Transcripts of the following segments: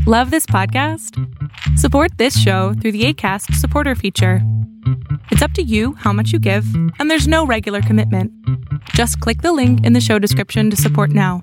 Love this podcast? Support this show through the Acast supporter feature. It's up to you how much you give, and there's no regular commitment. Just click the link in the show description to support now.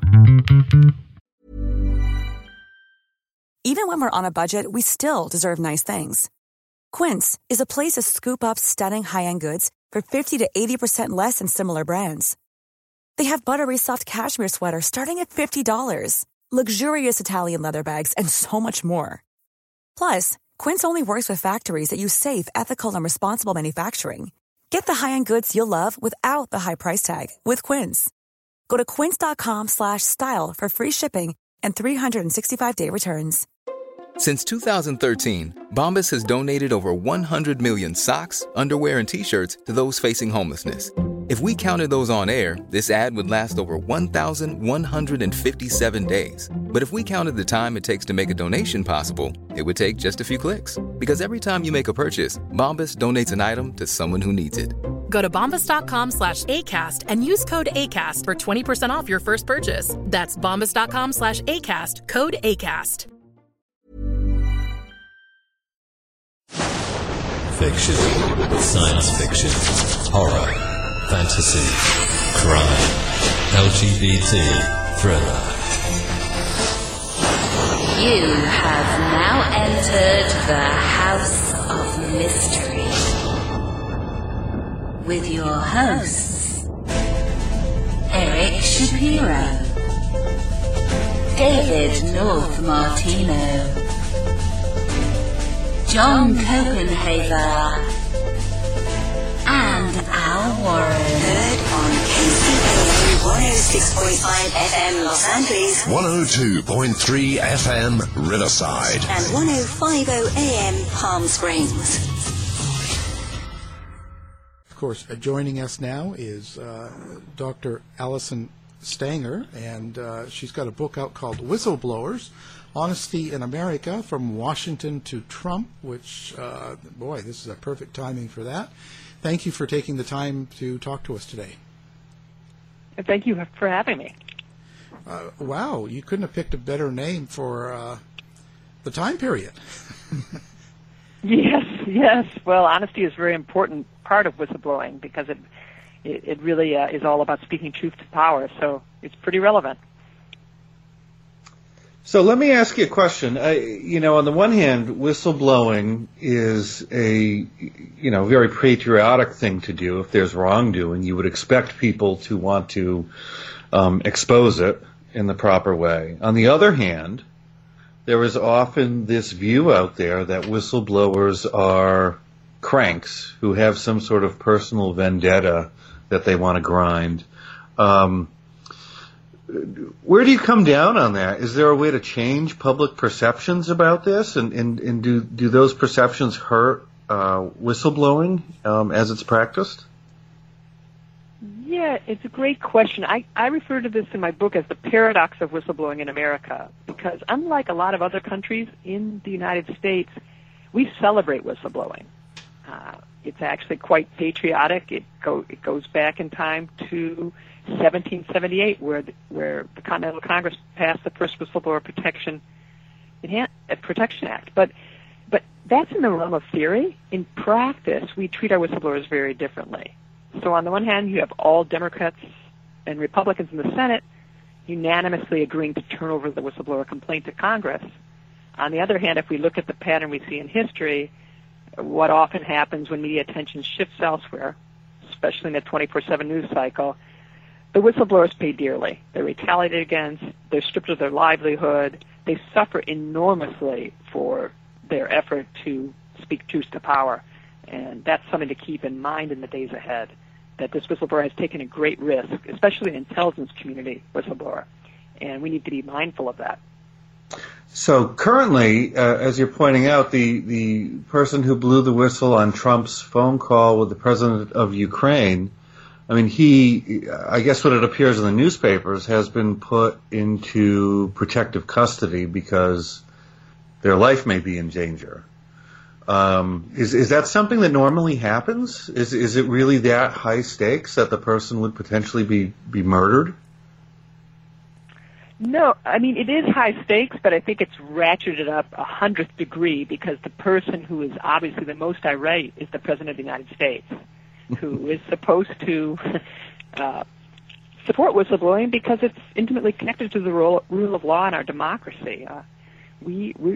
Even when we're on a budget, we still deserve nice things. Quince is a place to scoop up stunning high-end goods for 50 to 80% less than similar brands. They have buttery soft cashmere sweaters starting at $50, luxurious Italian leather bags, and so much more. Plus, Quince only works with factories that use safe, ethical, and responsible manufacturing. Get the high-end goods you'll love without the high price tag with Quince. Go to quince.com/style for free shipping and 365-day returns. Since 2013, Bombas has donated over 100 million socks, underwear, and T-shirts to those facing homelessness. If we counted those on air, this ad would last over 1,157 days. But if we counted the time it takes to make a donation possible, it would take just a few clicks. Because every time you make a purchase, Bombas donates an item to someone who needs it. Go to bombas.com/ACAST and use code ACAST for 20% off your first purchase. That's bombas.com/ACAST, code ACAST. Fiction, science fiction, horror, fantasy, crime, LGBT, thriller. You have now entered the House of Mystery with your hosts, Eric Shapiro, David North Martino, John Copenhaver, and Al Warren. Heard on KCAA 106.5 FM Los Angeles, 102.3 FM Riverside, and 105.0 AM Palm Springs. Of course, joining us now is Dr. Allison Stanger, and she's got a book out called Whistleblowers, Honesty in America, From Washington to Trump, which, boy, this is a perfect timing for that. Thank you for taking the time to talk to us today. Thank you for having me. Wow, you couldn't have picked a better name for the time period. Yes. Well, honesty is a very important part of whistleblowing because it really is all about speaking truth to power, so it's pretty relevant. So let me ask you a question. On the one hand, whistleblowing is a, very patriotic thing to do. If there's wrongdoing, you would expect people to want to expose it in the proper way. On the other hand, there is often this view out there that whistleblowers are cranks who have some sort of personal vendetta that they want to grind. Where do you come down on that? Is there a way to change public perceptions about this? And do those perceptions hurt whistleblowing as it's practiced? Yeah, it's a great question. I refer to this in my book as the paradox of whistleblowing in America, because unlike a lot of other countries in the United States, we celebrate whistleblowing. It's actually quite patriotic. It goes back in time to 1778, where the Continental Congress passed the first Whistleblower Protection Act. But that's in the realm of theory. In practice, we treat our whistleblowers very differently. So on the one hand, you have all Democrats and Republicans in the Senate unanimously agreeing to turn over the whistleblower complaint to Congress. On the other hand, if we look at the pattern we see in history, what often happens when media attention shifts elsewhere, especially in the 24/7 news cycle, the whistleblowers pay dearly. They're retaliated against. They're stripped of their livelihood. They suffer enormously for their effort to speak truth to power. And that's something to keep in mind in the days ahead, that this whistleblower has taken a great risk, especially the intelligence community whistleblower. And we need to be mindful of that. So currently, as you're pointing out, the person who blew the whistle on Trump's phone call with the president of Ukraine, I guess what it appears in the newspapers, has been put into protective custody because their life may be in danger. Is that something that normally happens? Is it really that high stakes that the person would potentially be murdered? No, I mean, it is high stakes, but I think it's ratcheted up 100th degree because the person who is obviously the most irate is the President of the United States, who is supposed to support whistleblowing because it's intimately connected to the rule of law in our democracy. The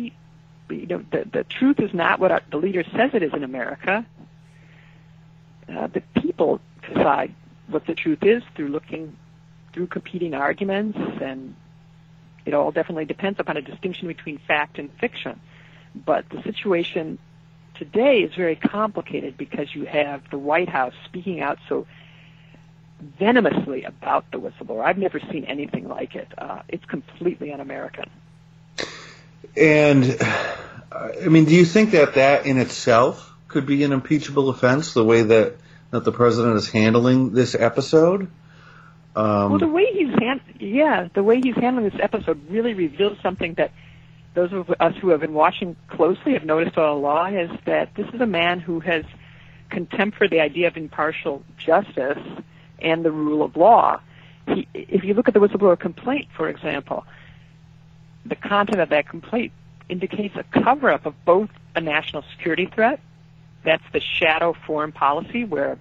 truth is not what the leader says it is in America. The people decide what the truth is through competing arguments, and it all definitely depends upon a distinction between fact and fiction. But the situation today is very complicated because you have the White House speaking out so venomously about the whistleblower. I've never seen anything like it. It's completely un-American. And, I mean, do you think that in itself could be an impeachable offense, the way that the president is handling this episode? Well, the way he's handling this episode really reveals something that those of us who have been watching closely have noticed all along, is that this is a man who has contempt for the idea of impartial justice and the rule of law. If you look at the whistleblower complaint, for example, the content of that complaint indicates a cover-up of both a national security threat, that's the shadow foreign policy where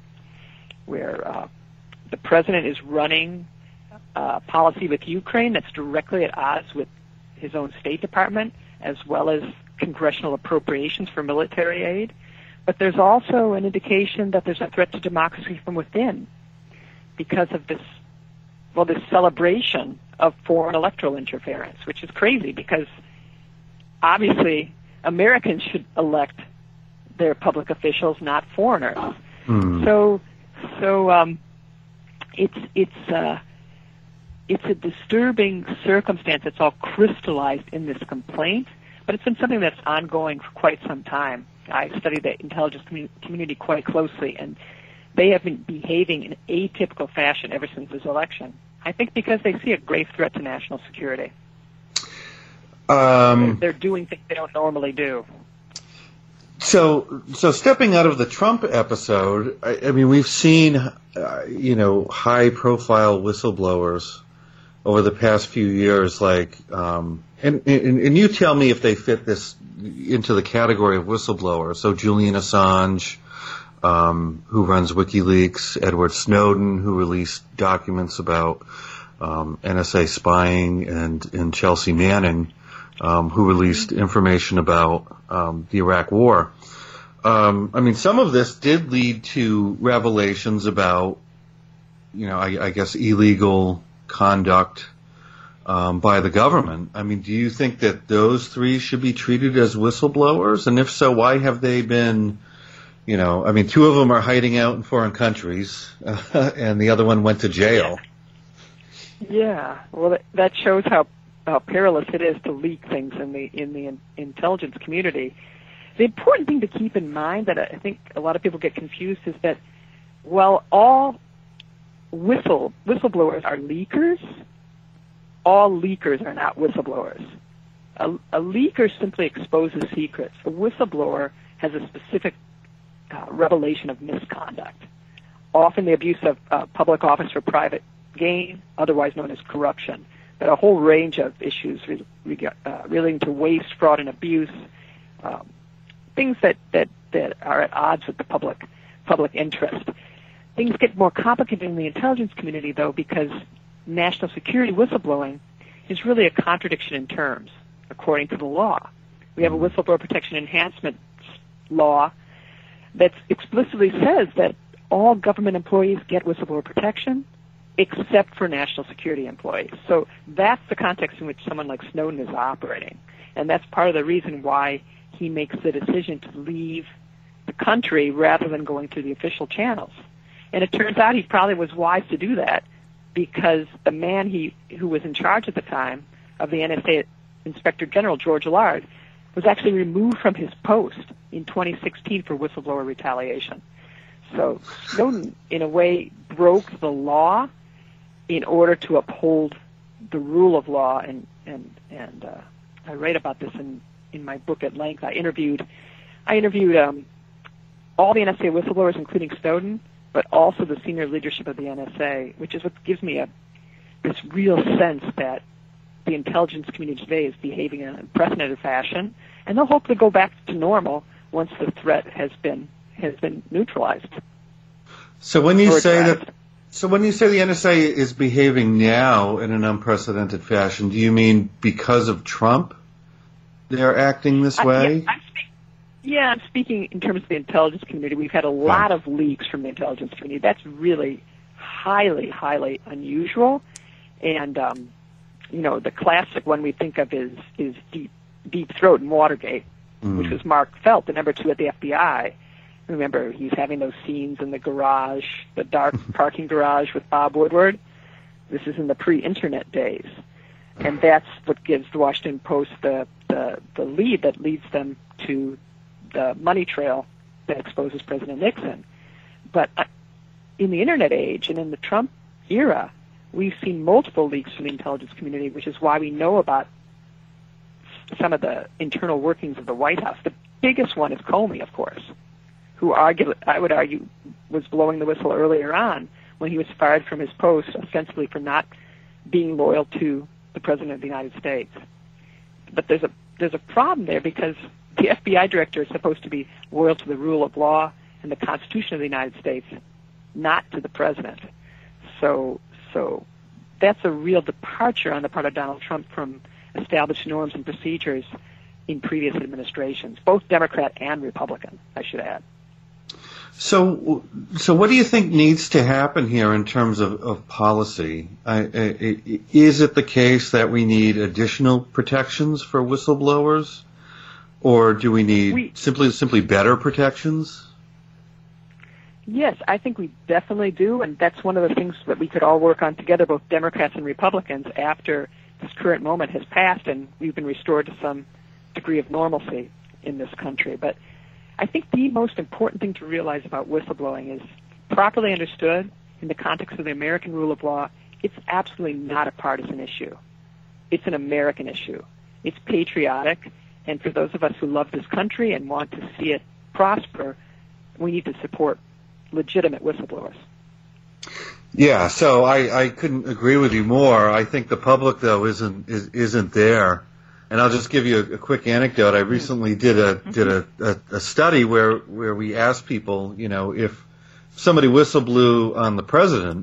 the president is running policy with Ukraine that's directly at odds with his own State Department, as well as congressional appropriations for military aid. But there's also an indication that there's a threat to democracy from within because of this celebration of foreign electoral interference, which is crazy because obviously Americans should elect their public officials, not foreigners. So it's a disturbing circumstance that's all crystallized in this complaint, but it's been something that's ongoing for quite some time. I study the intelligence community quite closely, and they have been behaving in atypical fashion ever since this election. I think because they see a grave threat to national security. They're doing things they don't normally do. So stepping out of the Trump episode, I mean, we've seen, high-profile whistleblowers over the past few years, like, and you tell me if they fit this into the category of whistleblower. So Julian Assange, who runs WikiLeaks, Edward Snowden, who released documents about NSA spying, and Chelsea Manning, who released information about the Iraq War. I mean, some of this did lead to revelations about, I guess, illegal conduct by the government. I mean, do you think that those three should be treated as whistleblowers? And if so, why have they been, I mean, two of them are hiding out in foreign countries, and the other one went to jail. Yeah, well, that shows how perilous it is to leak things in the intelligence community. The important thing to keep in mind that I think a lot of people get confused is that while all whistleblowers are leakers, all leakers are not whistleblowers. A leaker simply exposes secrets. A whistleblower has a specific revelation of misconduct, often the abuse of public office for private gain, otherwise known as corruption, but a whole range of issues relating to waste, fraud, and abuse, things that are at odds with the public interest. Things get more complicated in the intelligence community, though, because national security whistleblowing is really a contradiction in terms, according to the law. We have a whistleblower protection enhancement law that explicitly says that all government employees get whistleblower protection except for national security employees. So that's the context in which someone like Snowden is operating. And that's part of the reason why he makes the decision to leave the country rather than going through the official channels. And it turns out he probably was wise to do that because the man who was in charge at the time of the NSA Inspector General, George Allard, was actually removed from his post in 2016 for whistleblower retaliation. So Snowden, in a way, broke the law in order to uphold the rule of law, and I write about this in my book at length. I interviewed all the NSA whistleblowers, including Snowden, but also the senior leadership of the NSA, which is what gives me this real sense that the intelligence community today is behaving in an unprecedented fashion, and they'll hope to go back to normal once the threat has been neutralized. So when you say the NSA is behaving now in an unprecedented fashion, do you mean because of Trump they're acting this way? I'm speaking in terms of the intelligence community. We've had a lot of leaks from the intelligence community. That's really highly, highly unusual. And, the classic one we think of is Deep Throat and Watergate, which was Mark Felt, the number 2 at the FBI. Remember, he's having those scenes in the garage, the dark parking garage with Bob Woodward. This is in the pre-internet days. And that's what gives the Washington Post the lead that leads them to the money trail that exposes President Nixon. But in the internet age and in the Trump era, we've seen multiple leaks from the intelligence community, which is why we know about some of the internal workings of the White House. The biggest one is Comey, of course, who I would argue was blowing the whistle earlier on when he was fired from his post, ostensibly for not being loyal to the President of the United States. But there's a problem there because the FBI director is supposed to be loyal to the rule of law and the Constitution of the United States, not to the President. So that's a real departure on the part of Donald Trump from established norms and procedures in previous administrations, both Democrat and Republican, I should add. So what do you think needs to happen here in terms of policy? Is it the case that we need additional protections for whistleblowers, or do we need simply better protections? Yes, I think we definitely do, and that's one of the things that we could all work on together, both Democrats and Republicans, after this current moment has passed and we've been restored to some degree of normalcy in this country. But I think the most important thing to realize about whistleblowing is, properly understood in the context of the American rule of law, it's absolutely not a partisan issue. It's an American issue. It's patriotic, and for those of us who love this country and want to see it prosper, we need to support legitimate whistleblowers. Yeah, so I couldn't agree with you more. I think the public, though, isn't there. And I'll just give you a quick anecdote. I recently did a study where we asked people, if somebody whistleblew on the president,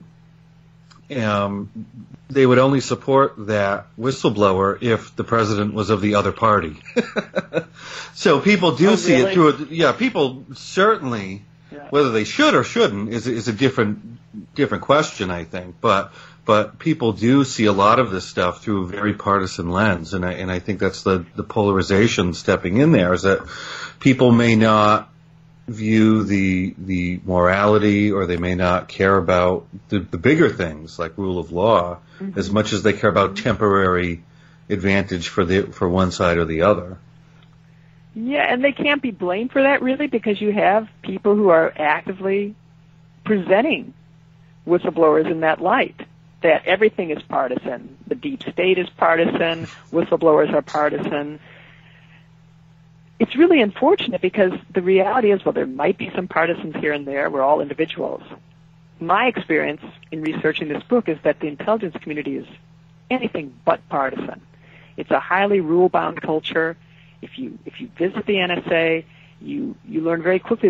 they would only support that whistleblower if the president was of the other party. So people do see it through it. Yeah, people certainly, whether they should or shouldn't is a different question, I think. But people do see a lot of this stuff through a very partisan lens, and I think that's the polarization stepping in there, is that people may not view the morality, or they may not care about the bigger things like rule of law as much as they care about temporary advantage for one side or the other. Yeah, and they can't be blamed for that, really, because you have people who are actively presenting whistleblowers in that light, that everything is partisan. The deep state is partisan. Whistleblowers are partisan. It's really unfortunate because the reality is, well, there might be some partisans here and there. We're all individuals. My experience in researching this book is that the intelligence community is anything but partisan. It's a highly rule-bound culture. If you visit the NSA, you learn very quickly.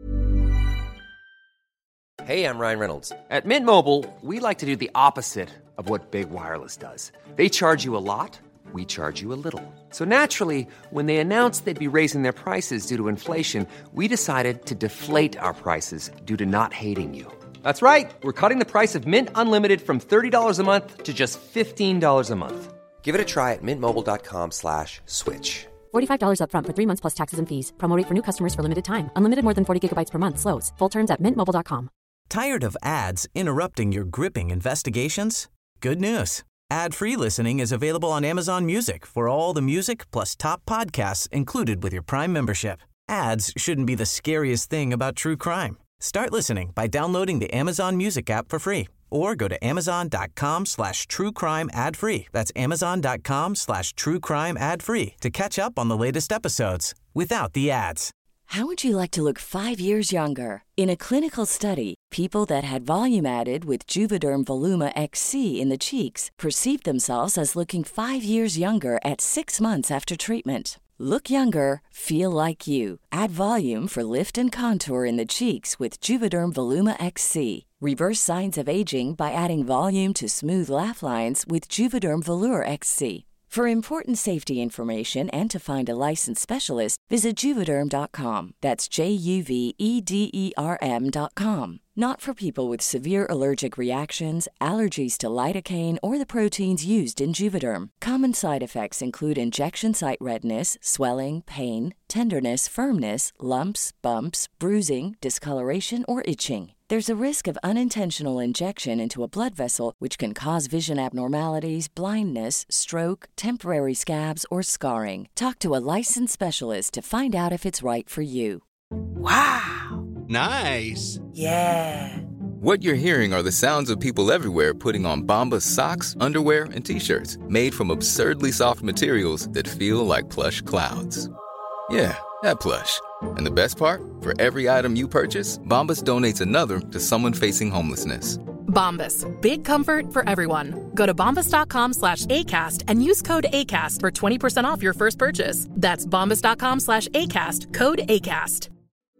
Hey, I'm Ryan Reynolds. At Mint Mobile, we like to do the opposite of what Big Wireless does. They charge you a lot. We charge you a little. So naturally, when they announced they'd be raising their prices due to inflation, we decided to deflate our prices due to not hating you. That's right. We're cutting the price of Mint Unlimited from $30 a month to just $15 a month. Give it a try at mintmobile.com/switch. $45 up front for 3 months plus taxes and fees. Promo rate for new customers for limited time. Unlimited more than 40 gigabytes per month. Slows full terms at mintmobile.com. Tired of ads interrupting your gripping investigations? Good news. Ad-free listening is available on Amazon Music for all the music plus top podcasts included with your Prime membership. Ads shouldn't be the scariest thing about true crime. Start listening by downloading the Amazon Music app for free or go to amazon.com/truecrime ad-free. That's amazon.com/truecrime ad-free to catch up on the latest episodes without the ads. How would you like to look 5 years younger? In a clinical study, people that had volume added with Juvederm Voluma XC in the cheeks perceived themselves as looking 5 years younger at 6 months after treatment. Look younger, feel like you. Add volume for lift and contour in the cheeks with Juvederm Voluma XC. Reverse signs of aging by adding volume to smooth laugh lines with Juvederm Volure XC. For important safety information and to find a licensed specialist, visit Juvederm.com. That's JUVEDERM.com. Not for people with severe allergic reactions, allergies to lidocaine, or the proteins used in Juvederm. Common side effects include injection site redness, swelling, pain, tenderness, firmness, lumps, bumps, bruising, discoloration, or itching. There's a risk of unintentional injection into a blood vessel, which can cause vision abnormalities, blindness, stroke, temporary scabs, or scarring. Talk to a licensed specialist to find out if it's right for you. Wow! Nice! Yeah! What you're hearing are the sounds of people everywhere putting on Bombas socks, underwear, and T-shirts made from absurdly soft materials that feel like plush clouds. Yeah, that plush. And the best part? For every item you purchase, Bombas donates another to someone facing homelessness. Bombas. Big comfort for everyone. Go to bombas.com/ACAST and use code ACAST for 20% off your first purchase. That's bombas.com/ACAST. Code ACAST.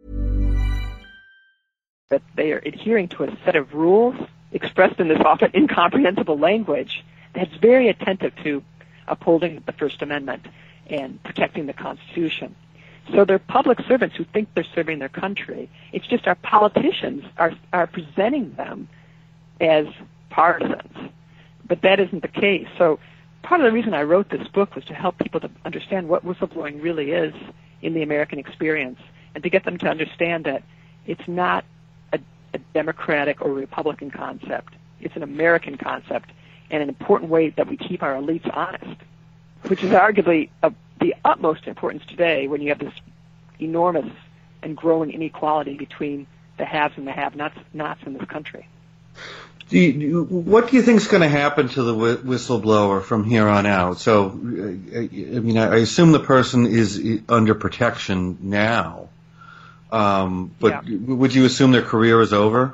That they are adhering to a set of rules expressed in this often incomprehensible language that's very attentive to upholding the First Amendment and protecting the Constitution. So they're public servants who think they're serving their country. It's just our politicians are presenting them as partisans. But that isn't the case. So part of the reason I wrote this book was to help people to understand what whistleblowing really is in the American experience and to get them to understand that it's not a Democratic or Republican concept. It's an American concept and an important way that we keep our elites honest, which is arguably the utmost importance today when you have this enormous and growing inequality between the haves and the have-nots in this country. What do you think is going to happen to the whistleblower from here on out? So, I assume the person is under protection now, but would you assume their career is over?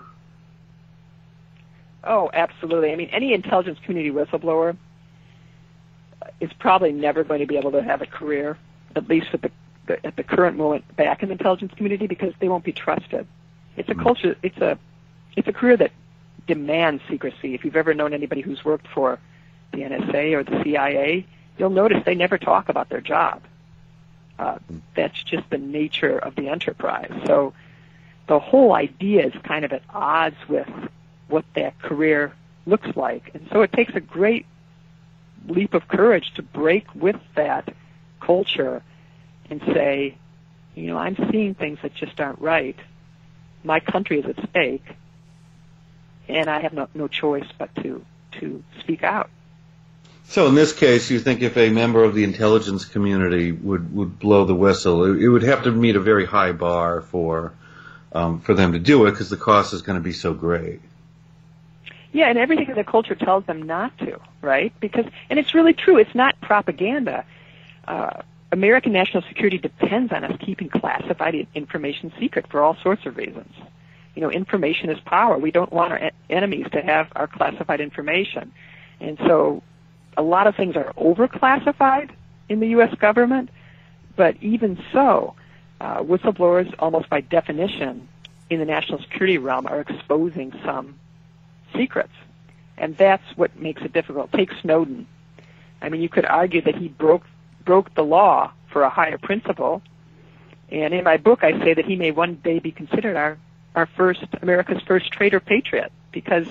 Oh, absolutely. I mean, any intelligence community whistleblower is probably never going to be able to have a career, at least at the current moment back in the intelligence community, because they won't be trusted. It's a culture. It's a career that demands secrecy. If you've ever known anybody who's worked for the NSA or the CIA, you'll notice they never talk about their job. That's just the nature of the enterprise. So the whole idea is kind of at odds with what that career looks like. And so it takes a great leap of courage to break with that culture and say, I'm seeing things that just aren't right. My country is at stake, and I have no choice but to speak out. So in this case, you think if a member of the intelligence community would blow the whistle, it would have to meet a very high bar for them to do it because the cost is going to be so great. Yeah, and everything in the culture tells them not to, right? And it's really true. It's not propaganda. American national security depends on us keeping classified information secret for all sorts of reasons. Information is power. We don't want our enemies to have our classified information. And so a lot of things are overclassified in the U.S. government, but even so, whistleblowers, almost by definition, in the national security realm are exposing some secrets. And that's what makes it difficult. Take Snowden. I mean, you could argue that he broke the law for a higher principle. And in my book, I say that he may one day be considered America's first traitor patriot because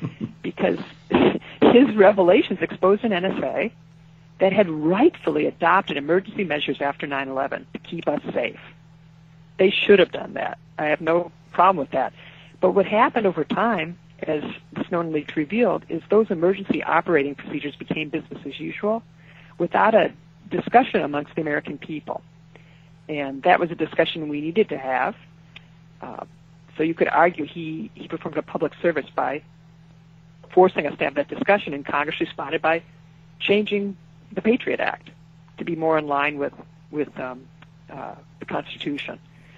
his revelations exposed an NSA that had rightfully adopted emergency measures after 9/11 to keep us safe. They should have done that. I have no problem with that. But what happened over time, as the Snowden leaks revealed, is those emergency operating procedures became business as usual without a discussion amongst the American people. And that was a discussion we needed to have. So you could argue he performed a public service by forcing us to have that discussion, and Congress responded by changing the Patriot Act to be more in line with the Constitution.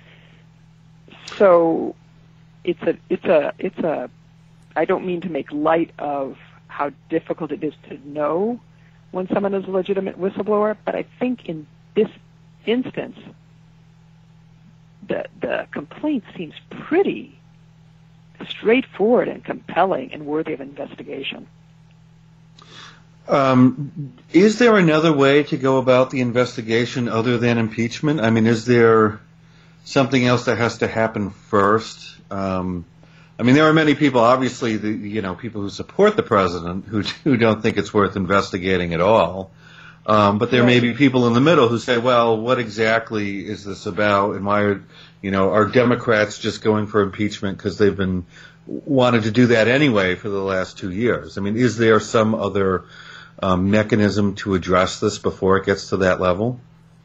So it's a. I don't mean to make light of how difficult it is to know when someone is a legitimate whistleblower, but I think in this instance, the complaint seems pretty straightforward and compelling and worthy of investigation. Is there another way to go about the investigation other than impeachment? I mean, is there something else that has to happen first? I mean, there are many people, obviously, people who support the president who don't think it's worth investigating at all. But there may be people in the middle who say, well, what exactly is this about? And why are Democrats just going for impeachment because they've been wanted to do that anyway for the last 2 years? I mean, is there some other mechanism to address this before it gets to that level?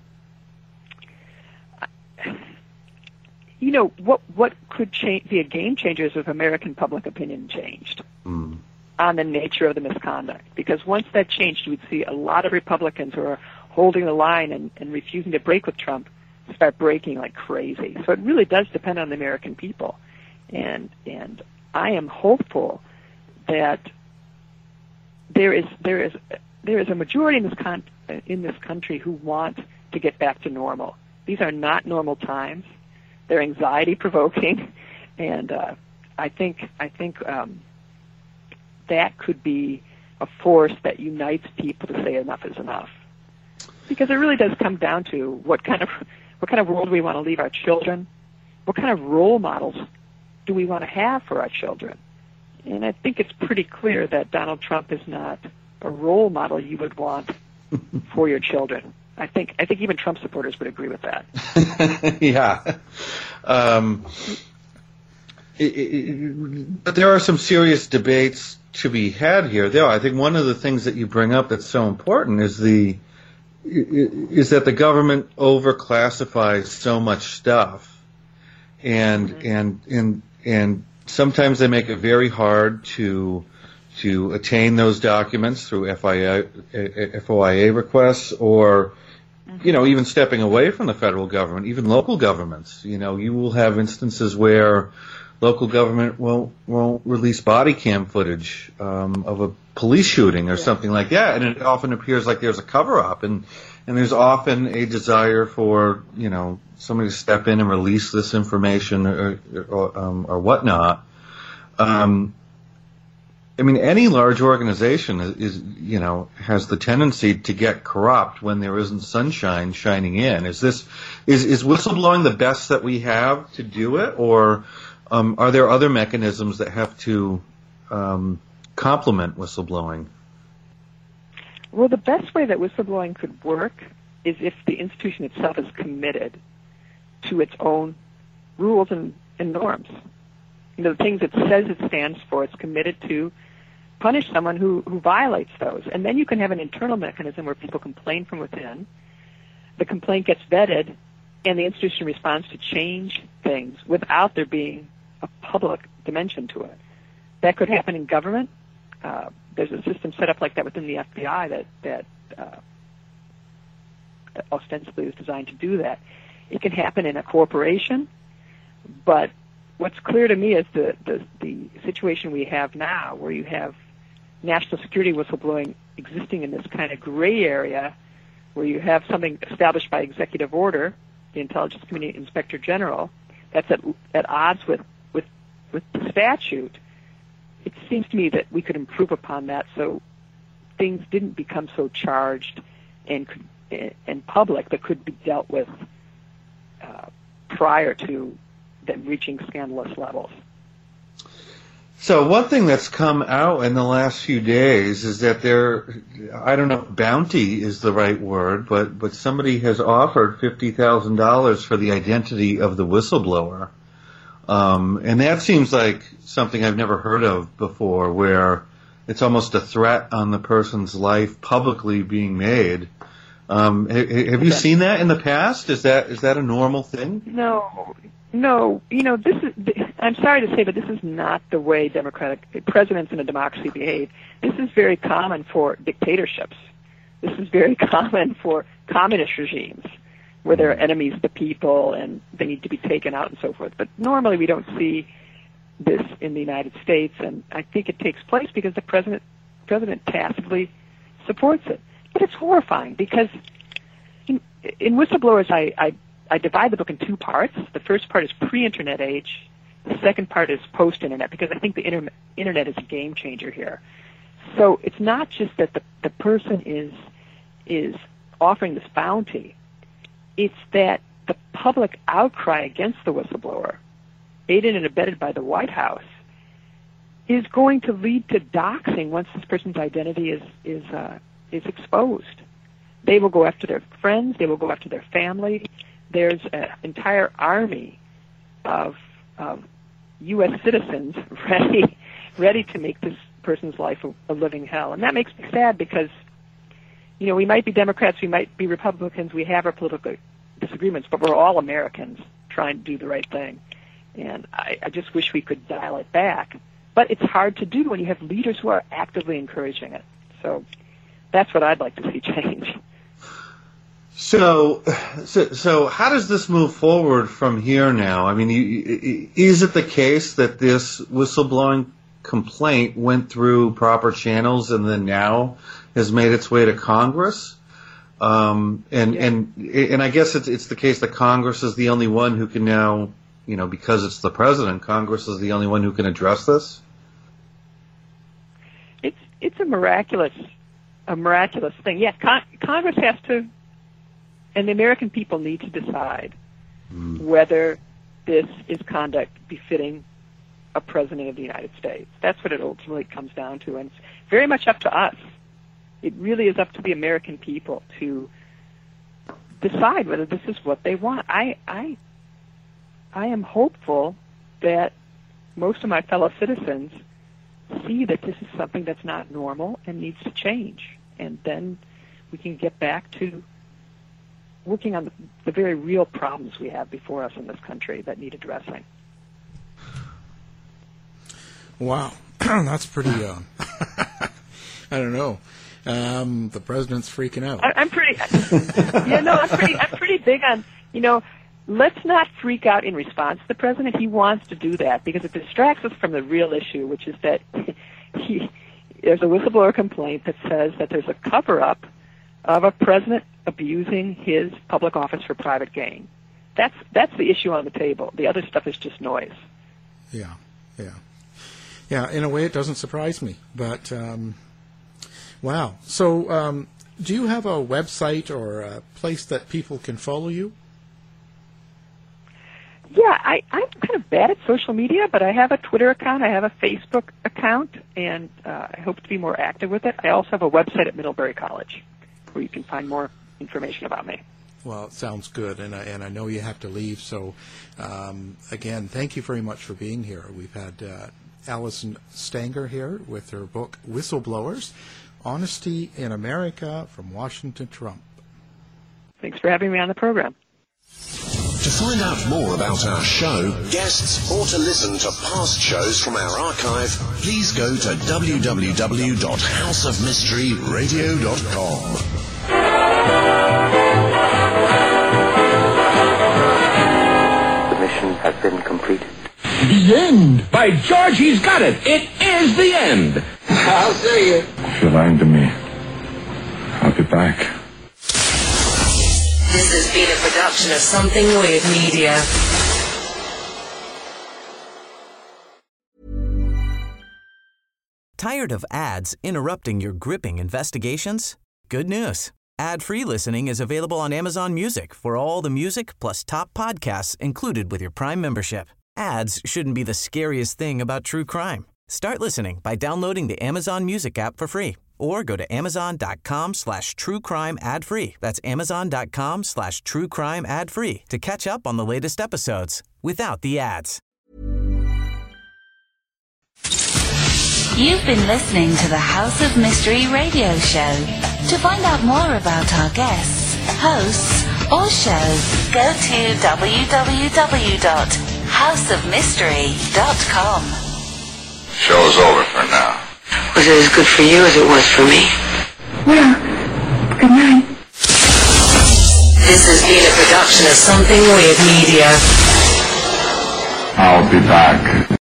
What could be a game changer is if American public opinion changed on the nature of the misconduct. Because once that changed, you would see a lot of Republicans who are holding the line and refusing to break with Trump start breaking like crazy. So it really does depend on the American people. And I am hopeful that there is a majority in this country who want to get back to normal. These are not normal times. They're anxiety-provoking, and I think that could be a force that unites people to say enough is enough. Because it really does come down to what kind of world we want to leave our children, what kind of role models do we want to have for our children. And I think it's pretty clear that Donald Trump is not a role model you would want for your children. I think even Trump supporters would agree with that. Yeah. But there are some serious debates to be had here. I think one of the things that you bring up that's so important is that the government overclassifies so much stuff, and sometimes they make it very hard to attain those documents through FOIA requests, or even stepping away from the federal government, even local governments. You will have instances where local government won't release body cam footage of a police shooting or something like that, and it often appears like there's a cover-up, and there's often a desire for somebody to step in and release this information or whatnot. I mean, any large organization has the tendency to get corrupt when there isn't sunshine shining in. Is whistleblowing the best that we have to do it, or are there other mechanisms that have to complement whistleblowing? Well, the best way that whistleblowing could work is if the institution itself is committed to its own rules and norms. The things it says it stands for, it's committed to punish someone who violates those. And then you can have an internal mechanism where people complain from within, the complaint gets vetted, and the institution responds to change things without there being a public dimension to it. That could happen in government. There's a system set up like that within the FBI that ostensibly is designed to do that. It can happen in a corporation, but what's clear to me is the situation we have now, where you have national security whistleblowing existing in this kind of gray area, where you have something established by executive order, the Intelligence Community Inspector General, that's at odds with the statute. It seems to me that we could improve upon that so things didn't become so charged and public, but could be dealt with prior to them reaching scandalous levels. So one thing that's come out in the last few days is that I don't know if bounty is the right word, but somebody has offered $50,000 for the identity of the whistleblower. And that seems like something I've never heard of before, where it's almost a threat on the person's life publicly being made. Have you seen that in the past? Is that a normal thing? No, this is. I'm sorry to say, but this is not the way democratic presidents in a democracy behave. This is very common for dictatorships. This is very common for communist regimes. where they're enemies of the people and they need to be taken out and so forth. But normally we don't see this in the United States, and I think it takes place because the president tacitly supports it. But it's horrifying because in Whistleblowers, I divide the book in two parts. The first part is pre-internet age. The second part is post-internet, because I think the internet is a game changer here. So it's not just that the person is offering this bounty. It's that the public outcry against the whistleblower, aided and abetted by the White House, is going to lead to doxing once this person's identity is exposed. They will go after their friends. They will go after their family. There's an entire army of U.S. citizens ready to make this person's life a living hell. And that makes me sad because, you know, we might be Democrats, we might be Republicans, we have our political disagreements, but we're all Americans trying to do the right thing. And I just wish we could dial it back. But it's hard to do when you have leaders who are actively encouraging it. So that's what I'd like to see change. So how does this move forward from here now? I mean, is it the case that this whistleblowing complaint went through proper channels and then now has made its way to Congress? And I guess it's the case that Congress is the only one who can now, you know, because it's the president, Congress is the only one who can address this? It's a miraculous thing. Yes, Congress has to, and the American people need to decide whether this is conduct befitting a president of the United States. That's what it ultimately comes down to, and it's very much up to us. It really is up to the American people to decide whether this is what they want. I am hopeful that most of my fellow citizens see that this is something that's not normal and needs to change, and then we can get back to working on the very real problems we have before us in this country that need addressing. Wow, that's pretty. I don't know. The president's freaking out. I'm pretty. I'm pretty big on, you know, let's not freak out in response to the president. He wants to do that because it distracts us from the real issue, which is that there's a whistleblower complaint that says that there's a cover-up of a president abusing his public office for private gain. That's the issue on the table. The other stuff is just noise. Yeah. In a way, it doesn't surprise me. But wow. So, do you have a website or a place that people can follow you? Yeah, I'm kind of bad at social media, but I have a Twitter account, I have a Facebook account, and I hope to be more active with it. I also have a website at Middlebury College where you can find more information about me. Well, it sounds good, and I know you have to leave, so again, thank you very much for being here. We've had Alison Stanger here with her book, Whistleblowers, Honesty in America from Washington Trump. Thanks for having me on the program. To find out more about our show, guests, or to listen to past shows from our archive, please go to www.houseofmysteryradio.com. The mission has been completed. The end! By George, he's got it! It is the end! I'll see you. If you're lying to me, I'll be back. This has been a production of Something Weird Media. Tired of ads interrupting your gripping investigations? Good news. Ad-free listening is available on Amazon Music for all the music plus top podcasts included with your Prime membership. Ads shouldn't be the scariest thing about true crime. Start listening by downloading the Amazon Music app for free or go to amazon.com/truecrime ad-free. That's amazon.com/truecrime ad-free to catch up on the latest episodes without the ads. You've been listening to the House of Mystery radio show. To find out more about our guests, hosts, or shows, go to www.houseofmystery.com. Show's over for now. Was it as good for you as it was for me? Well, good night. This has been a production of Something Weird Media. I'll be back.